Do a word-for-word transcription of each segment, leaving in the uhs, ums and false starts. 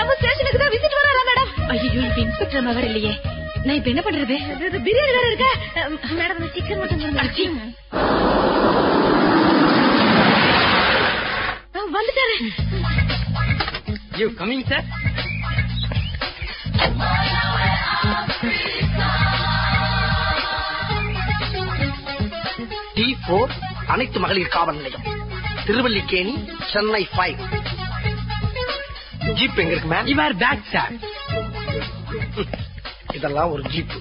நம்ம ஸ்டேஷனுக்கு தான் விசிட் வராரா மேடம்? ஐயோ இப்ப இன்ஸ்பெக்டர் மகர் இல்லையே, நான் இப்ப என்ன பண்றது? பிரியாணி வேற இருக்க மேடம், சிக்கன் மட்டும் வந்துட்டாரு. You coming, sir? D four அனைத்து மகளிர் காவல் நிலையம், திருவல்லிக்கேணி, சென்னை ஃபைவ். ஜீப் எங்க இருக்கு மேம்? இவர் பேக் சார். இதெல்லாம் ஒரு ஜீப்.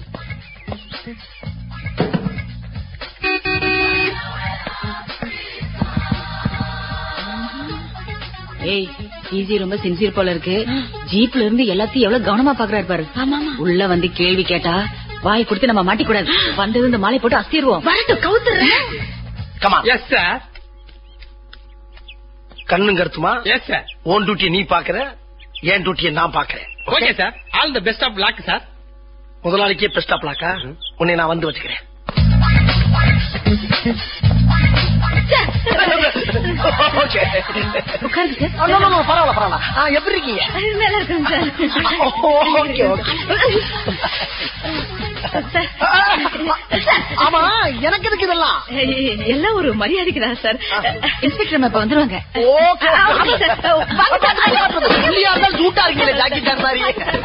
ஏய், ஈஸி ரொம்ப சின்சியர் போல இருக்கு. ஜீப்ல இருந்து எல்லாத்தையும் எவ்வளவு கவனமா பாக்குறாரு பாரு. உள்ள வந்து கேள்வி கேட்டா வாய் கொடுத்து நம்ம மாட்டிக்கூடாது. வந்தது இந்த மாலை போட்டு அஸ்திடுவோம். வரட்டும், கவுத்துறேன். கமா. Yes sir. கண்ணும் கருத்துமா? Yes sir. ஓன் டியூட்டியை நீ பாக்குற, என் டியூட்டியை நான் பாக்குறேன். Okay sir. All the best of luck sir. முதலாளிக்கே பெஸ்ட் ஆஃப் லக்கா? உன்னை நான் வந்து வச்சுக்கிறேன். பரவாயில்ல பரவாயில்ல. எப்படி இருக்கீங்க? நல்லா இருக்குங்க சார். Okay okay. ஆமா, எனக்கு இருக்கு இதெல்லாம். எல்லாம் ஒரு மரியாதைக்கு தான் சார். இன்ஸ்பெக்டர் இப்ப வந்துருவாங்க. சூட்டா இருக்கீங்களே ஜாக்கெட் மாதிரி.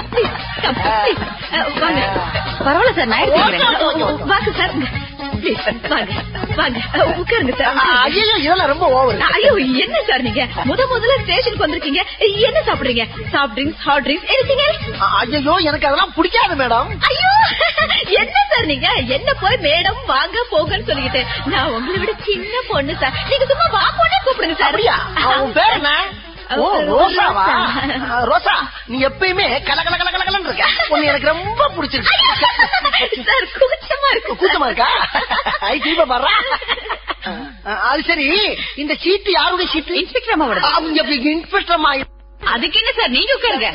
பரவாயில்ல சார், நான் எடுத்துக்கிறேன். வாங்க சார், வாங்க வாங்க உட்காருங்க சார். ஐயோ இதெல்லாம் ரொம்ப ஓவர். ஐயோ என்ன சார் நீங்க முத முதல்ல ஸ்டேஷனுக்கு வந்திருக்கீங்க, என்ன சாப்பிடுறீங்க? Soft drinks, hot drinks, anything else? ஐயோ எனக்கு அதெல்லாம் பிடிக்காது மேடம். ஐயோ என்ன சார் நீங்க என்ன போய் மேடம் வாங்க போங்கன்னு சொல்லிட்டு, நான் உங்களை விட சின்ன பொண்ணு சார். நீங்க சும்மா வா பொண்ணே கூப்பிடுங்க சார். அப்படியா? உன் பேர் என்ன? ஓ ரோசாவா? ரோசா, நீ எப்பயுமே கல கல கல கலன்னு இருக்க. உன்னை எனக்கு ரொம்ப பிடிச்சிருக்கு சார். கூச்சமா இருக்கு. கூச்சமா இருக்கா? ஐ தீப பாரு. அது சரி, இந்த சீட்டு யாருடைய சீட்டு? இன்ஸ்பெக்டர் அம்மாவோட. அவங்க இன்ஸ்பெக்டர் அம்மா. அதுக்கு என்ன சார், நீங்க உட்காருங்க.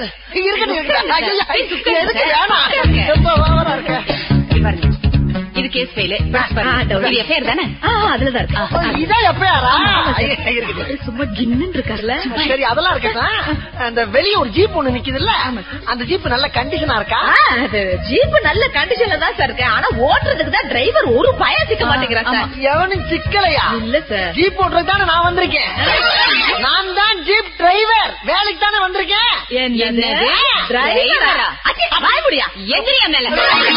இது கேஸ் ஃபைல். இது எஃப்ஐஆர் தானே? அதுலதான் இருக்கு. இதான் எஃப்ஐஆரா? சும்மா கின்னு இருக்காருல்ல. சரி, அதெல்லாம் இருக்கா? அந்த வெளியே ஒரு ஜீப் ஒண்ணு நிக்குதுல்ல, அந்த ஜீப் நல்ல கண்டிஷனா இருக்கா? அது ஜீப் நல்ல கண்டிஷன்ல தான் சார் இருக்கு. ஆனா ஓட்டுறதுக்கு தான் டிரைவர் ஒரு பயம் சிக்க மாட்டேங்கிறாங்க. எவனும் சிக்கலையா? இல்ல சார், ஜீப் ஓட்டுறது தானே நான் வந்திருக்கேன். நான் தான் ஜீப் டிரைவர், வேலைக்கு தானே வந்திருக்கேன். என்னது டிரைவரா? வாய முடியா? எதிரியா மேல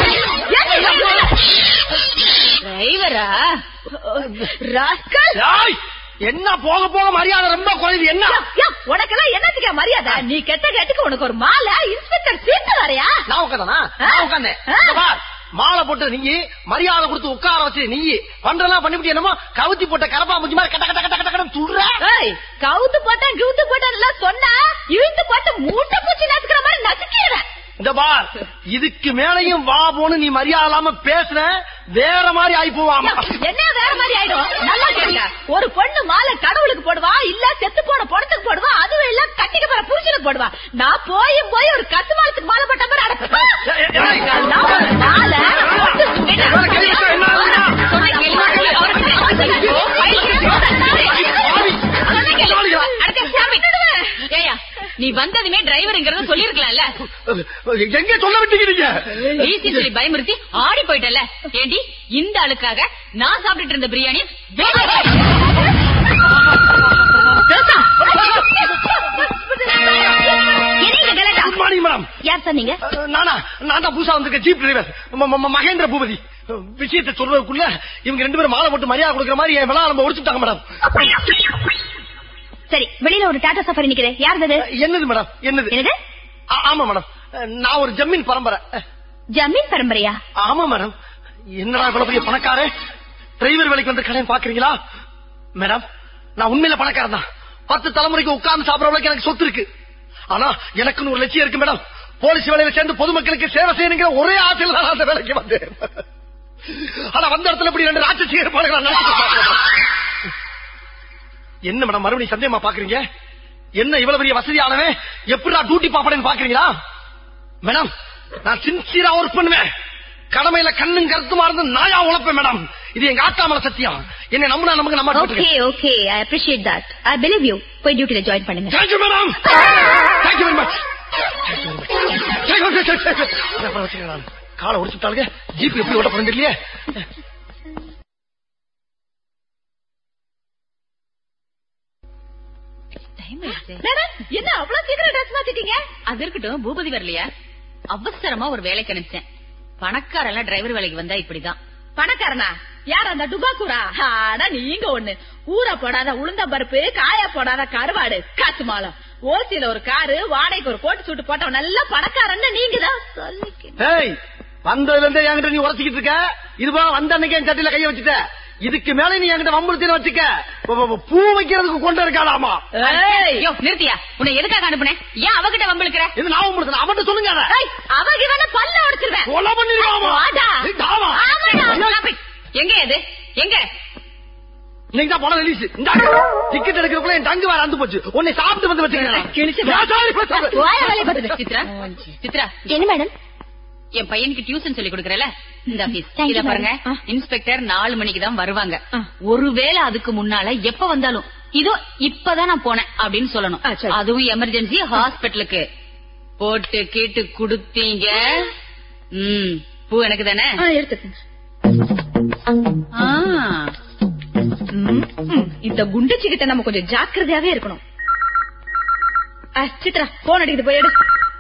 டிரைவரா? ராஸ்கல், என்ன போக போக மரியாதை ரொம்ப குறையுது. என்ன உனக்கெல்லாம் என்னத்துக்கு மரியாதை? நீ கெட்ட கேட்டுக்கு உனக்கு ஒரு மாலை, இன்ஸ்பெக்டர் சீட்டு வரையா? நான் உட்காந்தானா? உட்காந்தேன். மாலை போட்டு நீ மரியாதை கொடுத்து உட்கார வச்சு நீ பண்றலாம் பண்ணிவிட்டு என்னமோ கவுத்தி போட்ட கரப்பா முஞ்சி மாதிரி கட்ட கட்ட கட்ட கட்ட கட்ட துடுற. கவுத்து போட்டேன் கிவுத்து போட்டேன் சொன்னா இழுத்து போட்டு மூட்டை பூச்சி நசுக்கிற மாதிரி நசுக்கிற. இந்த பார், இதுக்கு மேலையும் வா போன்னு நீ மரியாதை இல்லாம பேசுன வேற மாதிரி ஆயி போவாமா. என்ன வேற மாதிரி ஆயிடும்? நல்லா கேளுங்க. ஒரு பொண்ணு மாலை கடவுளுக்கு போடுவா, இல்ல செத்து போன படத்துக்கு போடுவா, அதுவும் இல்ல கட்டிட்டு போற புருஷனுக்கு போடுவா. நான் போய் போய் ஒரு கத்து மாலத்துக்கு மாலை போட்ட மாதிரி அடக்கு மாலை நீ வந்ததுமே டிரைவர்ங்கிறத சொல்லிருக்கலாம்ல. எங்க சொல்ல விட்டீங்க? ஈஸி சொல்லி பயமுறுத்தி ஆடி போயிட்டல. ஏண்டி இந்த ஆளுக்காக நான் சாப்பிட்டு இருந்த பிரியாணி யார் சொன்னீங்க? நானா? நான் தான் புதுசா வந்திருக்க ஜீப் டிரைவர் மகேந்திர பூபதி. விஷயத்தை சொல்றதுக்குள்ள இவங்க ரெண்டு பேரும் மாலை போட்டு மரியாதை கொடுக்குற மாதிரி என் விழா நம்ம ஒடிச்சுட்டாங்க மேடம். சரி, வெளியில ஒரு டாடா சஃபாரி நிக்கிறேன். யார் அது? என்னது மேடம்? என்னது? என்னது? ஆமா மேடம், நான் ஒரு ஜமீன் பரம்பரை. ஜமீன் பரம்பரையா? ஆமா மேடம். என்னடா இவ்வளவு பெரிய பணக்கார டிரைவர் வேலைக்கு வந்து கடன் பாக்குறீங்களா? மேடம், நான் உண்மையில பணக்காரன் தான். பத்து தலைமுறைக்கு உட்கார்ந்து சாப்பிடறவங்களுக்கு எனக்கு சொத்து இருக்கு. ஆனா எனக்குன்னு ஒரு லட்சியம் இருக்கு மேடம். போலீஸ் வேலையில சேர்ந்து பொதுமக்களுக்கு சேவை செய்யணுங்கிற ஒரே ஆசையில் தான் அந்த வேலைக்கு வந்தேன். ஆனா வந்த இடத்துல இப்படி ரெண்டு ராட்சசி ஏற்பாடுகள். என்ன மேடம் மறுபடியும் சந்தேகமா பாக்குறீங்க? என்ன இவ்வளவு பெரிய வசதியானவே எப்படி நான் டியூட்டி பாப்பேன்னு பாக்குறீங்களா? மேடம், நான் சின்சியரா ஒர்க் பண்ணுவேன். கடமையில கண்ணும் கருத்துமா இருந்து நாயா உழைப்பேன் மேடம். இது எங்க ஆட்டாமல சத்தியம். என்ன நம்பினா நமக்கு நம்ம. Okay okay, I appreciate that. I believe you. போய் டியூட்டில ஜாயின் பண்ணுங்க. Thank you madam. Thank you very much. காலை உடிச்சுட்டாளுங்க. ஜீப் எப்படி ஓட்ட போறேன் இல்லையே. என்ன அவ்வளவு சீக்கிரம் ட்ரெஸ் மாத்திட்டீங்க? அது இருக்கட்டும், பூபதி வரலையா? அவசரமா ஒரு வேலைக்கு அனுப்பிச்சேன். பணக்காரெல்லாம் டிரைவர் வேலைக்கு வந்தா இப்படிதான். பணக்காரனா? யார் அந்த டுபாக்கூரா? ஆனா நீங்க ஒண்ணு, ஊற போடாத உளுந்த பருப்பு, காய போடாத கருவாடு, காசு மாலம், ஓசியில ஒரு காரு, வாடகைக்கு ஒரு கோட்டு சூட்டு போட்ட நல்ல பணக்காரன்னு நீங்க தான் சொல்லிக்க. வந்ததுல இருந்தே என்கிட்ட நீ உரைச்சிக்கிட்டு இருக்க. இதுவா வந்த அன்னைக்கு என் சட்டியில கைய வச்சுட்ட. இதுக்கு மேல நீ என்கிட்ட வம்புறுத்தின வச்சுக்க. பூ வைக்கிறதுக்கு கொண்டு இருக்காளாமா. நிறுத்தியா? உன்னை எதுக்காக அனுப்புனேன்? ஏன் அவகிட்ட வம்புழுக்கிற? இது நான் வம்புறுத்தல, அவட்ட சொல்லுங்க. அவகி வேணா பல்ல உடைச்சிருவேன். கொலை பண்ணிருவாமா. எங்க இது? எங்க இன்னைக்கு தான் பணம் ரிலீஸ். இந்த டிக்கெட் எடுக்கிறதுக்குள்ள என் டங்கு வேற அந்து போச்சு. உன்னை சாப்பிட்டு வந்து வச்சுக்கிறேன். சித்ரா, சித்ரா என்ன மேடம்? என் பையனுக்கு டியூஷன் சொல்லி கொடுக்கறல, இந்த இத பாருங்க. இன்ஸ்பெக்டர் நாலு மணிக்கு தான் வருவாங்க. ஒருவேளை அதுக்கு முன்னால எப்ப வந்தாலும் இதோ இப்பதான் நான் போனேன் அப்படின்னு சொல்லணும். அதுவும் எமர்ஜென்சி ஹாஸ்பிட்டலுக்கு. போட்டு கேட்டு குடுத்தீங்க. ம், பூ எனக்கு தானே எடுத்துக்கோங்க. இந்த குண்டச்சி கிட்ட நம்ம கொஞ்சம் ஜாக்கிரதையாவே இருக்கணும். சித்ரா போன் அடிக்குது, போய் எடு.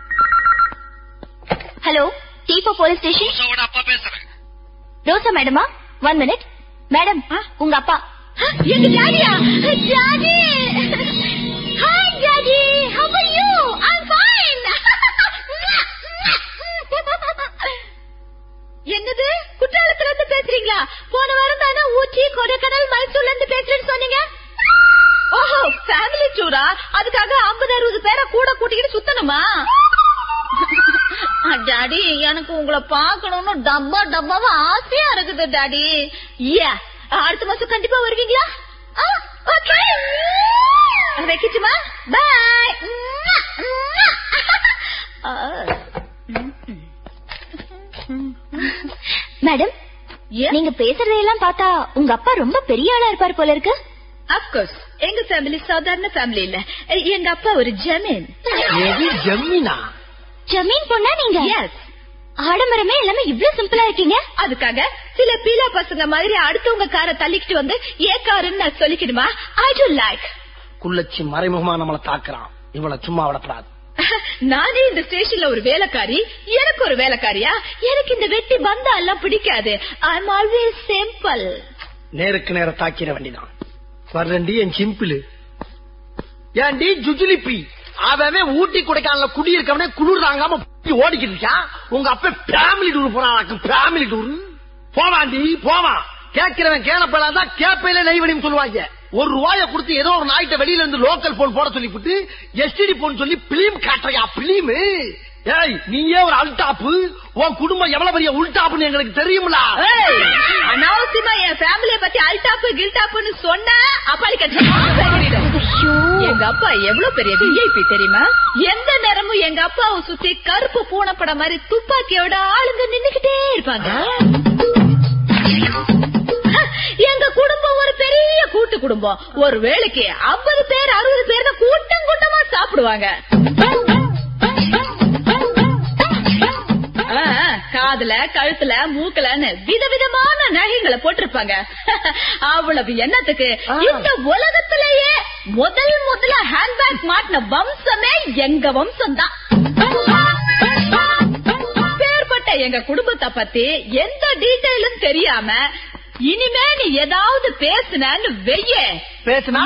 ஹலோ, டீப்போ போலீஸ் ஸ்டேஷன். அப்பா பேசுறேன். ரோசா மேடமா? One minute. மேடம், உங்க அப்பா. எங்க டாடியா? Daddy, hi daddy, how are you? I am fine. என்னது, குற்றாலத்துல இருந்து பேசுறீங்களா? போன வாரம் தானே ஊட்டி, கொடைக்கானல், மைசூர்ல இருந்து பேசுறேன்னு சொன்னீங்க. ஓஹோ, ஃபேமிலி டூரா? அதுக்காக ஐம்பது அறுபது பேரை கூட கூட்டிக்கிட்டு சுத்தணுமா? டாடி, எனக்கு உங்களை பாக்கணும்னு டப்பா டப்பாவா ஆசையா இருக்குது டாடி. ஏ, அடுத்த மாசம் கண்டிப்பா வருவீங்களா? ஓகே, வைக்கட்டுமா? பாய். மேடம், நீங்க பேசுறதையெல்லாம் பார்த்தா உங்க அப்பா ரொம்ப பெரிய ஆளா இருப்பார் போல இருக்கு. அப்கோர்ஸ், எங்க ஃபேமிலி சாதாரண ஃபேமிலி இல்ல. எங்க அப்பா ஒரு ஜமீன். ஜமீனா? ஜமீன் பொண்ணா நீங்க? எஸ். ஆடம்பரமே எல்லாமே இவ்ளோ சிம்பிளா இருக்கீங்க. அதுக்காக சில பீலா பசங்க மாதிரி அடுத்தவங்க காரை தள்ளிக்கிட்டு வந்து ஏ காருன்னு நான் சொல்லிக்கணுமா? I don't like. குள்ளச்சி மறைமுகமா நம்மளை தாக்குறான். இவளை சும்மா விடப்படாது. நானே இந்த ஸ்டேஷன்ல ஒரு வேலைக்காரி, எனக்கு ஒரு வேலைக்காரியா? எனக்கு இந்த வெட்டி பந்தா எல்லாம் பிடிக்காது. I am always simple. நேருக்கு நேர தாக்கிற வேண்டிதான். வரண்டி என் சிம்பிள். ஏன்டி ஜுஜுலிப்பி? அவன் ஊட்டி கொடைக்கானல குடியிருக்கவனே குளிர் தாங்காம ஓடிக்கிட்டு இருக்கான். உங்க அப்ப ஃபேமிலி டூர் போறான். ஃபேமிலி டூர் போவாண்டி, போவான். கேட்கிறவன் கேனப்பெல்லாம் தான் கேப்பையில நெய்வடின்னு சொல்லுவாங்க. ஒரு ரூபாய கொடுத்து ஏதோ ஒரு நாய்ட்ட வெளியில இருந்து லோக்கல் போன் போட சொல்லிவிட்டு எஸ்டிடி போன் சொல்லி பிலிம் காட்டுறியா? பிலிம்? ஏய், நீயே ஒரு அல்டாப்பு. உன் குடும்பம் எவ்வளவு பெரிய உள்டாப்புன்னு எங்களுக்கு தெரியுங்களா? அனாவசியமா என் ஃபேமிலிய பத்தி அல்டாப்பு கில்டாப்புன்னு சொன்ன அப்பாடி கட்சி. எங்க அப்பா எவ்வளவு பெரிய விஐபி தெரியுமா? எந்த நேரமும் எங்க அப்பாவை சுத்தி கருப்பு பூனைப்பட மாதிரி துப்பாக்கியோட ஆளுங்க நின்னுகிட்டே இருப்பாங்க. எங்க குடும்பம் ஒரு பெரிய கூட்டு குடும்பம். ஒரு வேளைக்கு ஐம்பது பேர் அறுபது பேர் தான் கூட்டம் கூட்டமா சாப்பிடுவாங்க. காதுல, கழுத்துல, மூக்கலன்னு விதவிதமான நகைகளை போட்டிருப்பாங்க. அவ்வளவு எண்ணத்துக்கு இந்த உலகத்திலேயே முதல் முதல்ல ஹேண்ட்பேக் மாட்டின வம்சமே எங்க வம்சம் தான். பேர்பட்ட எங்க குடும்பத்தை பத்தி எந்த டீட்டெயிலும் தெரியாம இனிமே நீ ஏதாவது பேசுனு வெய்ய பேசுனா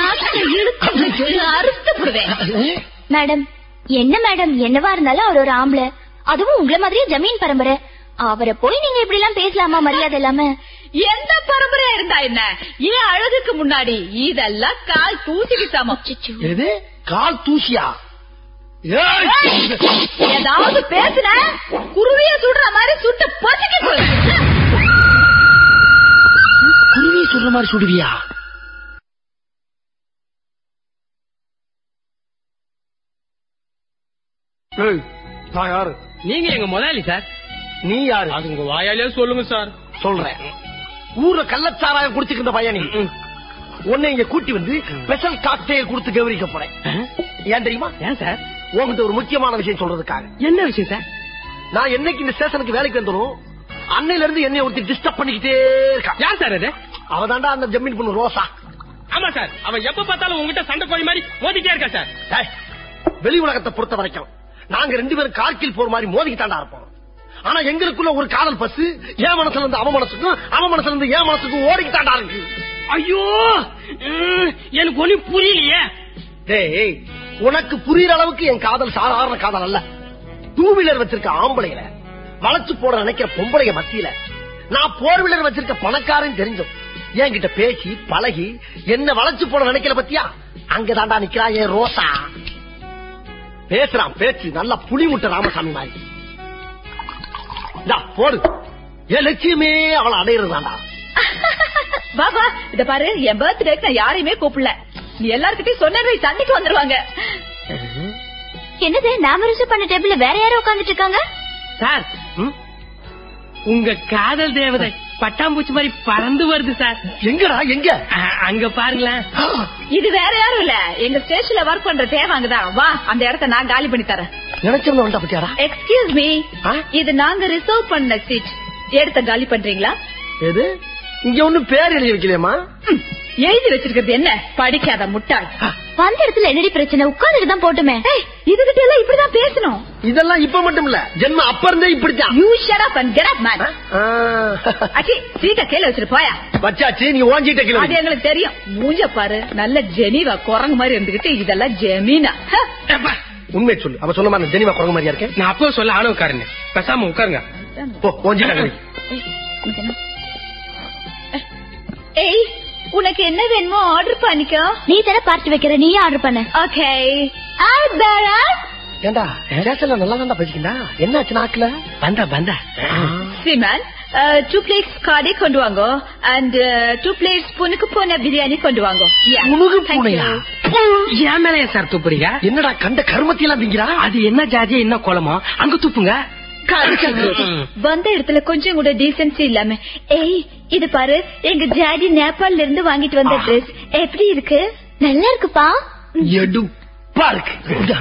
அறுத்து போடுவேன். மேடம், என்ன மேடம், என்னவா இருந்தாலும் அவர் ஒரு ஆம்பளை, அதுவும் உங்களை மாதிரியே ஜமீன் பரம்பரை. அவரை போய் நீங்க இப்படி எல்லாம் பேசலாமா மரியாதை இல்லாம? எந்த பரம்பரையா இருந்தா என்ன? ஏன் அழகுக்கு முன்னாடி இதெல்லாம் கால் தூசிக்கு சமம். எது கால் தூசியா? ஏதாவது பேசுன குருவிய சுடுற மாதிரி சுட்டு பதுக்கி சொல்லு. குருவிய சுடுற மாதிரி சுடுவியா? நான் யாரு? நீங்க எங்க முதலாளி சார். நீ யாரு? அது உங்க வாயாலே சொல்லுங்க சார். சொல்றேன். ஊர்ல கள்ளச்சாராயம் குடிச்சுக்கிற பையன் உன்னை இங்க கூட்டி வந்து ஸ்பெஷல் காக்டெயில் கொடுத்து கௌரிக்க போறேன். ஏன் தெரியுமா? ஏன் சார்? உங்ககிட்ட ஒரு முக்கியமான விஷயம் சொல்றதுக்காக. என்ன விஷயம் சார்? நான் என்னைக்கு இந்த ஸ்டேஷனுக்கு வேலைக்கு வந்தனும் அன்னையில இருந்து என்னை ஒருத்தி டிஸ்டர்ப் பண்ணிக்கிட்டே இருக்கா. யார் சார் அது? அவதாண்டா அந்த ஜமீன் பொண்ணு ரோசா. ஆமா சார், அவன் எப்ப பார்த்தாலும் உங்ககிட்ட சண்டை கோழி மாதிரி மோதிட்டே இருக்கா சார். வெளி உலகத்தை பொறுத்த வரைக்கும் நாங்க ரெண்டு பேரும் கார்கில் போற மாதிரி மோதிக்கிட்டாண்டா இருப்போம். ஆனா எங்களுக்குள்ள ஒரு காதல் பஸ் என் மனசுல இருந்து அவன் மனசுக்கும் அவன் மனசுல இருந்து என் மனசுக்கும் ஓடிக்கிட்டாண்டா இருக்கு. ஐயோ எனக்கு ஒண்ணு புரியலையே. டேய், உனக்கு புரியுற அளவுக்கு என் காதல் சாதாரண காதல் அல்ல. டூ வீலர் வச்சிருக்க ஆம்பளையில வளைச்சு போட நினைக்கிற பொம்பளைய மத்தியில நான் போர் வீலர் வச்சிருக்க பணக்காரன் தெரிஞ்சும் என்கிட்ட பேசி பழகி என்ன வளைச்சு போட நினைக்கிற பத்தியா அங்கதாண்டா நிக்கிறா என் ரோசா. பேசுறான் பேச்சு நல்லா புளி முட்டை ராமசாமி மாதிரி. போடு, என் லட்சியமே அவளை அடையிறதாண்டா. பாபா இத பாரு, என் பர்த்டேக்கு நான் யாரையுமே கூப்பிடல. நீ எல்லாருக்கிட்டையும் சொன்னதை சண்டைக்கு வந்துருவாங்க. என்னது, நாம ரிசர்வ் பண்ண டேபிள்ல வேற யாரும் உட்கார்ந்துட்டு இருக்காங்க? சார், உங்க காதல் தேவதை பட்டாம்பூச்சி மாதிரி பறந்து வருது சார். எங்கடா? எங்க? அங்க பாருங்களேன். இது வேற யாரும் இல்ல, எங்க ஸ்டேஷன்ல ஒர்க் பண்ற தேவாங்கதான். வா, அந்த இடத்த நான் காலி பண்ணி தரேன். நினைச்சவங்க வந்தா பத்தியாரா? எக்ஸ்கியூஸ் மீ, இது நாங்க ரிசர்வ் பண்ண சீட். எடுத்த காலி பண்றீங்களா? எது? இங்க ஒண்ணு பேர் எழுதி வைக்கலையம்மா? எழுதி வச்சிருக்கிறது என்ன? படிக்காத முட்டாள். வந்த இடத்துல என்னடி பிரச்சனை? உட்கார்ந்துட்டு தான் போட்டுமே. இதுகிட்ட எல்லாம் இப்படிதான் பேசணும். இதெல்லாம் இப்ப மட்டும் இல்ல, ஜென்ம அப்ப இருந்தே இப்படிதான். You shut up and get up man. அச்சி, சீட்டை கீழ வச்சிட்டு போயா. வச்சாச்சு, நீ ஓஞ்சிட்ட கீழ. அது எங்களுக்கு தெரியும். மூஞ்ச பாரு, நல்ல ஜெனீவா குரங்கு மாதிரி இருந்துகிட்டு இதெல்லாம் ஜெமீனா. உண்மை சொல்லு, அவ சொன்ன மாதிரி ஜெனீவா குரங்கு மாதிரியா இருக்கேன். நான் அப்போ சொல்ல ஆன உட்காருங்க, பேசாம உட்காருங்க. போ, ஓஞ்சிட்ட. ஏய், உனக்கு என்ன வேணுமோ ஆர்டர் பண்ணிக்கோ. நீ தானே பார்த்து வைக்கிற, நீ ஆர்டர் பண்ண. ஓகே. ஏண்டா ஸ்டேஷன்ல நல்லா தாண்டா பேசிக்கிட்டா, என்னாச்சு நாக்குல? பந்தா பந்தா. சிமன், டூ பிளேட்ஸ் காடை கொண்டு வாங்க அண்ட் டூ பிளேட்ஸ் புனுக்கு போன பிரியாணி கொண்டு வாங்க. புனுகு பூனையா? ஏன் மேல சார் துப்புறீங்க? என்னடா கண்ட கருமத்தியெல்லாம் திங்கிறா? அது என்ன ஜாதி, என்ன கோலமா? அங்க துப்புங்க. வந்த இடத்துல கொஞ்சம் கூட டீசன்சி இல்லாம. ஏய், இது பாரு, எங்க ஜாடி நேபாள்ல இருந்து வாங்கிட்டு வந்த ட்ரெஸ் எப்படி இருக்கு? நல்லா இருக்குப்பா. எடுப்பா இருக்கு.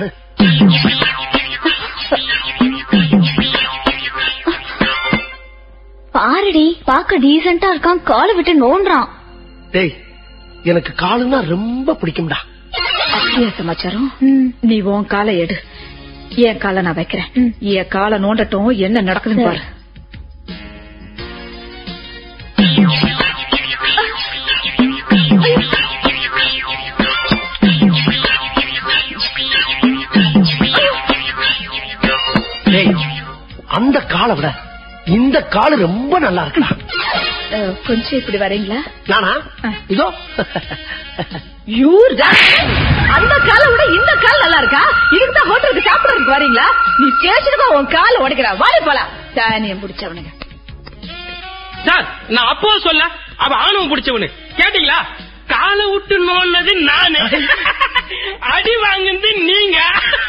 பாருடி, பாக்க டீசென்ட்டா இருக்கான், காலை விட்டு நோன்றான். டேய், எனக்கு காலுன்னா ரொம்ப பிடிக்கும்டா. அப்படியா சமாச்சாரம்? நீ உன் காலை எடு, என் காலை நான் வைக்கிறேன். என் காலை நோண்டட்டும், என்ன நடக்குதுன்னு பாரு. அந்த காலை விட இந்த காலு ரொம்ப நல்லா இருக்குடா. கொஞ்சம் இப்படி வரீங்களா? நானா? இதோ. அந்த காலை விட இந்த கால் நல்லா இருக்கா? இதுக்குதான் ஹோட்டலுக்கு சாப்பிடறதுக்கு வரீங்களா? நீ ஸ்டேஷனுக்கு உன் காலை உடைக்கிறா. வாடி போலாம். தானியம் பிடிச்சவனுங்க. சார், நான் அப்போ சொல்ல அவ ஆணவம் பிடிச்சவனு கேட்டீங்களா? காலை விட்டு நோன்னது நானு, அடி வாங்குது நீங்க.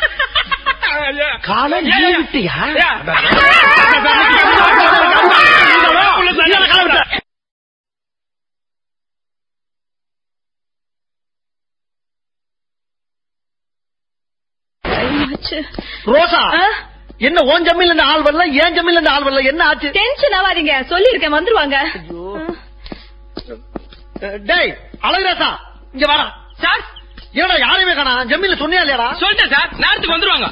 காலை விட்டியா? ரோசா, என்ன உன் ஜமீன்ல இருந்து ஆள் வரல, ஏன் ஜமீன்ல இருந்து ஆள் வரல, என்ன ஆச்சு? டென்ஷன் ஆவாதீங்க, சொல்லிருக்கேன் வந்துருவாங்க. டேய் அழகுராசா, இங்க வாடா. சார், ஏடா யாரையுமே காணா? ஜமீன்ல சொன்னியா இல்லையாடா? சொல்லிட்டேன் சார், நேரத்துக்கு வந்துருவாங்க.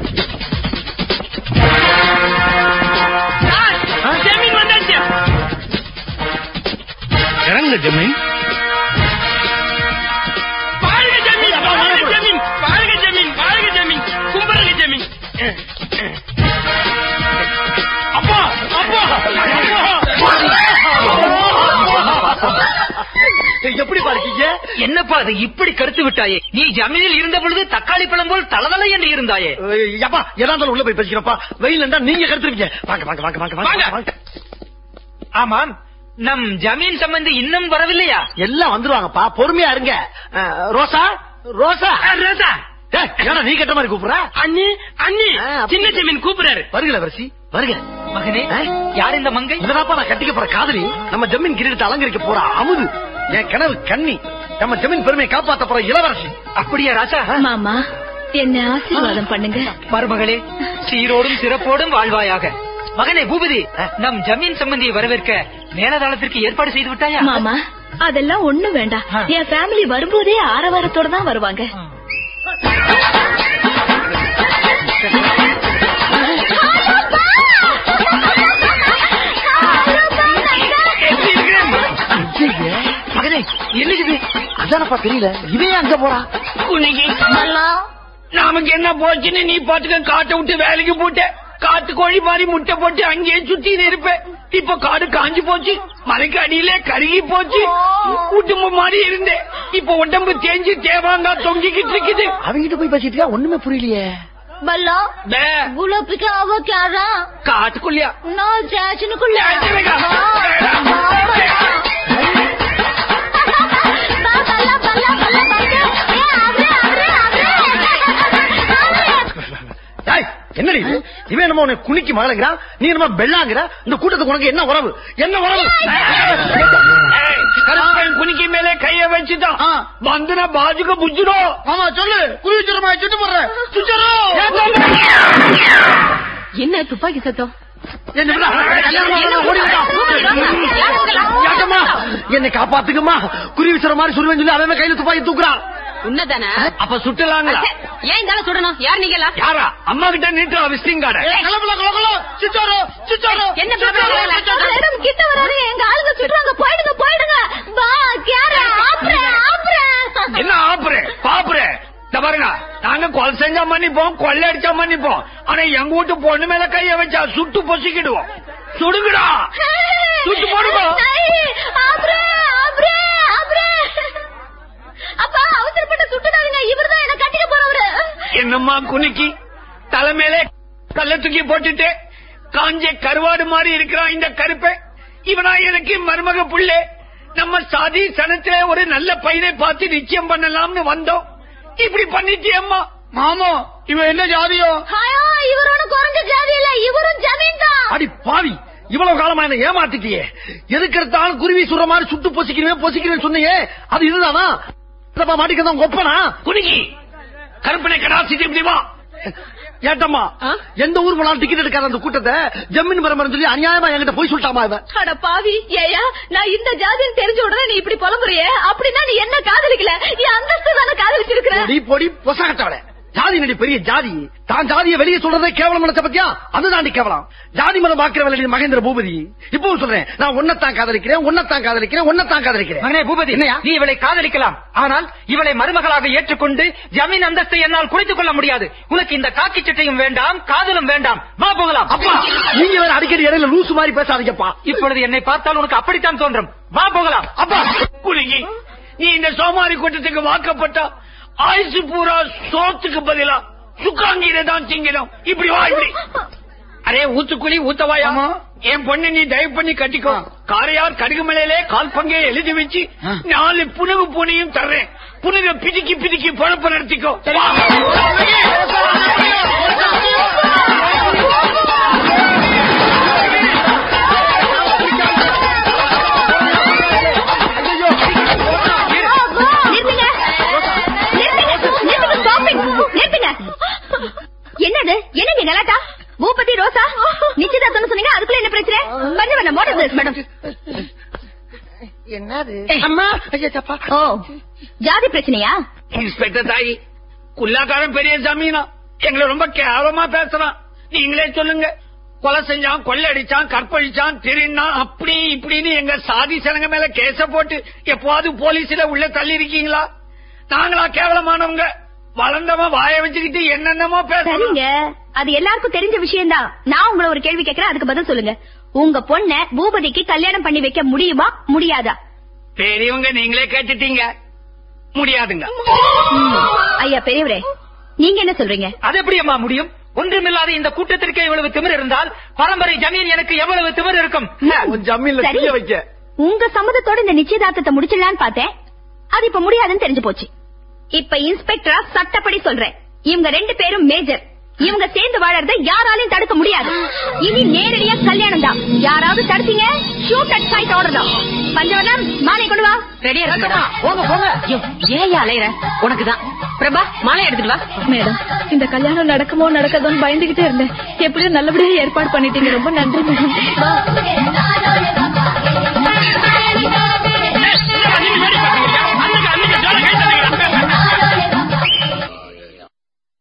ஜமீன் வந்தாச்சு. இறங்க ஜமீன். வாழ்க ஜமீன், வாழ்க ஜமீன், வாழ்க ஜமீன், வாழ்க ஜமீன், கும்பரங்க ஜமீன். அப்பா அப்பா எப்படி பாருக்கீங்க? என்னப்பா அது இப்படி கருத்து விட்டாயே? நீ ஜமீனில் இருந்த பொழுது தக்காளி பழம் போல் தளதள என்று இருந்தாயே. அப்பா ஏதாவது உள்ள போய் பேசிக்கிறப்பா, வெயில் இருந்தா நீங்க கருத்துருக்கீங்க. வாங்க வாங்க வாங்க வாங்க வாங்க. ஆமாம், நம் ஜமீன் சம்பந்தி இன்னும் வரவில்லையா? எல்லாம் வந்துருவாங்கப்பா, பொறுமையா இருங்க. ரோசா ரோசா ரோசா, ஏன்னா நீ கேட்ட மாதிரி கூப்பிடுற? அண்ணி அண்ணி, சின்ன ஜமீன் கூப்பிடுறாரு. வருகல வரிசி வருக. மகனே, யார் இந்த மங்கை? இதனாப்பா நான் கட்டிக்க போற காதலி, நம்ம ஜமீன் கிரீடத்தை அலங்கரிக்க போற அமுது, என் கனவு கண்ணி, நம்ம ஜமீன் பெருமையை காப்பாத்த போற இளவரசி. அப்படியா ராசா? மாமா, என்ன ஆசீர்வாதம் பண்ணுங்க. மருமகளே, சீரோடும் சிறப்போடும் வாழ்வாயாக. மகனே பூபதி, நம் ஜமீன் சம்பந்தியை வரவேற்க மேலதாளத்திற்கு ஏற்பாடு செய்து விட்டாயா? மாமா, அதெல்லாம் ஒண்ணும் வேண்டாம். என் ஃபேமிலி வரும்போதே ஆரவாரத்தோட தான் வருவாங்க. மகனே, என்னது அதானப்பா தெரியல. இவன் அங்க போறா. நமக்கு என்ன போச்சுன்னு நீ பாத்துக்க. காட்டை விட்டு வேலைக்கு போட்ட, காட்டு கோழி மாதிரி முட்டை போட்டு அங்கேயே சுத்தி இருப்பேன். இப்ப காடு காஞ்சு போச்சு, மலைக்கு அடியில கருகி போச்சு. குடும்பம் மாதிரி இருந்தேன், இப்ப உடம்பு தேஞ்சு தேவாங்கா தொங்கிக்கிட்டு இருக்குது. அவங்கிட்ட போய் பேசிட்டு ஒண்ணுமே புரியலையே. பல்லா குலப்பிக்க அவ கேரா காட்டுக்குள்ளியா நான் சேச்சனுக்குள்ள என்னடி இவன் என்னமோ உனக்கு குனிக்கு மகளங்கிறான், நீ என்னமோ பெல்லாங்கிற. இந்த கூட்டத்துக்கு உனக்கு என்ன உறவு? என்ன உறவு? கருப்பன் குனிக்கு மேலே கைய வச்சுட்டான். வந்துனா பாஜுக்க புஜ்ஜுடும். ஆமா சொல்லு. குருவி சுரமா சுட்டு போடுறேன். என்ன துப்பாக்கி சத்தம்? என்னை காப்பாத்துக்குமா, குருவி சுர மாதிரி சுருவேன் சொல்லி அவன் கையில துப்பாக்கி தூக்குறான். உன்னதானே? அப்ப சுட்டலாங்களா? ஏன் இந்த சுடணும்? யார் நீங்களா? யாரா? அம்மா கிட்ட நீட்டு விசிட்டிங் கார்டு. என்ன கிட்ட வராது, எங்க ஆளுங்க சுடுறாங்க. போயிடுங்க போயிடுங்க. என்ன ஆப்புறே பாப்புறே? பாருங்க, நாங்க கொலை செஞ்சா மன்னிப்போம், கொள்ளை அடிச்சா மன்னிப்போம். ஆனா எங்க வீட்டு பொண்ணு மேல கைய வச்சா சுட்டு பொசிக்கிடுவோம். சுடுங்கடா, சுட்டு போடுங்க. அப்பா அவசரப்பட்டு சுட்டுடாதீங்க, இவர்தான் என்ன கட்டிக்க போறவரு. என்னம்மா குனிக்கி தலைமையிலே கல்ல தூக்கி போட்டுட்டு காஞ்ச கருவாடு மாதிரி இருக்கிறான் இந்த கருப்பை. இவனா எனக்கு மருமக புள்ளே. நம்ம சாதி சனத்திலே ஒரு நல்ல பையனை பார்த்து நிச்சயம் பண்ணலாம்னு வந்தோம். இப்படி பண்ணிட்டியம்மா. மாமா, இவன் என்ன ஜாதியோ? இவரோட குறைஞ்ச ஜாதி இல்ல, இவரும் ஜமீன் தான். அடி பாவி, இவ்வளவு காலமா என்ன ஏமாத்திட்டியே. எதுக்கு எடுத்தாலும் குருவி சுடுற மாதிரி சுட்டு பொசிக்கிறேன் பொசிக்கிறேன்னு சொன்னியே, அது இதுதானா? மாட்டிக்கதான் கொப்பனா? குனிக்கி கருப்பனை கடாசிட்டு இப்படி வா. ஏட்டம்மா, எந்த ஊர் போனாலும் டிக்கெட் எடுக்காத அந்த கூட்டத்தை ஜமீன் பரம்பரை சொல்லி அநியாயமா என்கிட்ட போய் சொல்லிட்டாமா இவன். அட பாவி, ஏயா நான் இந்த ஜாதின்னு தெரிஞ்ச உடனே நீ இப்படி புலம்புறியே, அப்படின்னா நீ என்ன காதலிக்கல, என் அந்தஸ்து தானே காதலிச்சிருக்கிற. பொடி பொடி பொசகட்டவளே, ஜாதி நடி பெரிய ஜாதி, தான் ஜாதியை வெளியே சொல்றதே கேவலம் நினைச்ச பத்தியா? அதுதாண்டி கேவலம். ஜாதி மதம் பாக்கிறவள் மகேந்திர பூபதி. இப்பவும் சொல்றேன், நான் உன்னத்தான் காதலிக்கிறேன், உன்னத்தான் காதலிக்கிறேன், உன்னத்தான் காதலிக்கிறேன். மகனே பூபதி, நீ இவளை காதலிக்கலாம், ஆனால் இவளை மருமகளாக ஏற்றுக்கொண்டு ஜமீன் அந்தஸ்தை என்னால் குறைத்துக் கொள்ள முடியாது. உனக்கு இந்த காக்கி சட்டையும் வேண்டாம், காதலும் வேண்டாம். வா போகலாம். அப்பா, நீங்க வேற அடிக்கடி இடையில லூசு மாதிரி பேசாதீங்கப்பா. இப்பொழுது என்னை பார்த்தால் உனக்கு அப்படித்தான் தோன்றும். வா போகலாம். அப்பா குனிக்கி, நீ இந்த சோமாரி கூட்டத்துக்கு வாக்கப்பட்டா ஆயுசு பூரா சோத்துக்கு பதிலா சுக்காங்கீரை தான் திங்கணும். இப்படி வா. இப்படி அரே ஊத்துக்குழி ஊத்தவாயா, என் பொண்ணு நீ தயவு பண்ணி கட்டிக்கோ. காரையார் கடுகுமலையிலே கால் பங்கே எழுதி வச்சு நாலு புனகு பூனையும் தர்றேன். புனக பிடிக்கி பிடிக்கி பொழப்பு நடத்திக்கோ. என்னது என்னங்க கலாட்டா? பூபதி ரோசா நிச்சயதார்த்தம் சொன்னீங்க, அதுக்குள்ள என்ன பிரச்சனை? கொஞ்சம் வேணாம் மோட்டர் மேடம். என்னது அம்மா? ஓ, ஜாதி பிரச்சனையா? இன்ஸ்பெக்டர் தாயி, குல்லாக்காரன் பெரிய ஜமீனா எங்களை ரொம்ப கேவலமா பேசுறான். நீங்களே சொல்லுங்க. கொலை செஞ்சான், கொள்ளை அடிச்சான், கற்பழிச்சான், திருடினா, அப்படி இப்படின்னு எங்க சாதி சனங்க மேல கேச போட்டு எப்போது போலீஸ்ல உள்ள தள்ளி இருக்கீங்களா? நாங்களா கேவலமானவங்க? வளர்ந்தவன் வாய வச்சுக்கிட்டு என்னென்னமோ பேசுறீங்க. அது எல்லாருக்கும் தெரிஞ்ச விஷயம் தான். நான் உங்களை ஒரு கேள்வி கேட்கிறேன், அதுக்கு பதில் சொல்லுங்க. உங்க பொண்ண பூபதிக்கு கல்யாணம் பண்ணி வைக்க முடியுமா முடியாதா? பெரியவங்க நீங்களே கேட்டுட்டீங்க. முடியாதுங்க. ஐயா பெரியவரே, நீங்க என்ன சொல்றீங்க? அது எப்படி அம்மா முடியும்? ஒன்றுமில்லாத இந்த கூட்டத்திற்கே இவ்வளவு திமிர் இருந்தால் பரம்பரை ஜமீன் எனக்கு எவ்வளவு திமிர் இருக்கும்? ஜமீன்ல வைக்க உங்க சம்மதத்தோட இந்த நிச்சயதார்த்தத்தை முடிச்சிடலான்னு பார்த்தேன். அது இப்ப முடியாதுன்னு தெரிஞ்சு போச்சு. இப்ப இன்ஸ்பெக்டரா சட்டப்படி சொல்றேன், இவங்க ரெண்டு பேரும் மேஜர். இவங்க சேர்ந்து வாழறத யாராலையும் தடுக்க முடியாது. இனி நேரடியா கல்யாணம் தான். யாராவது தடுத்தீங்க, ஷூட் அட் சைட் ஆர்டர் தான். பஞ்சவர்ணம் மாலை கொண்டு வா. ரெடியா இருக்கா? போங்க போங்க. ஏன் அலையற? உனக்குதான் பிரபா மாலை எடுத்துட்டு வா. மேடம், இந்த கல்யாணம் நடக்குமோ நடக்காதோன்னு பயந்துகிட்டே இருந்தேன். எப்படியும் நல்லபடியா ஏற்பாடு பண்ணிட்டீங்க. ரொம்ப நன்றி மேடம்.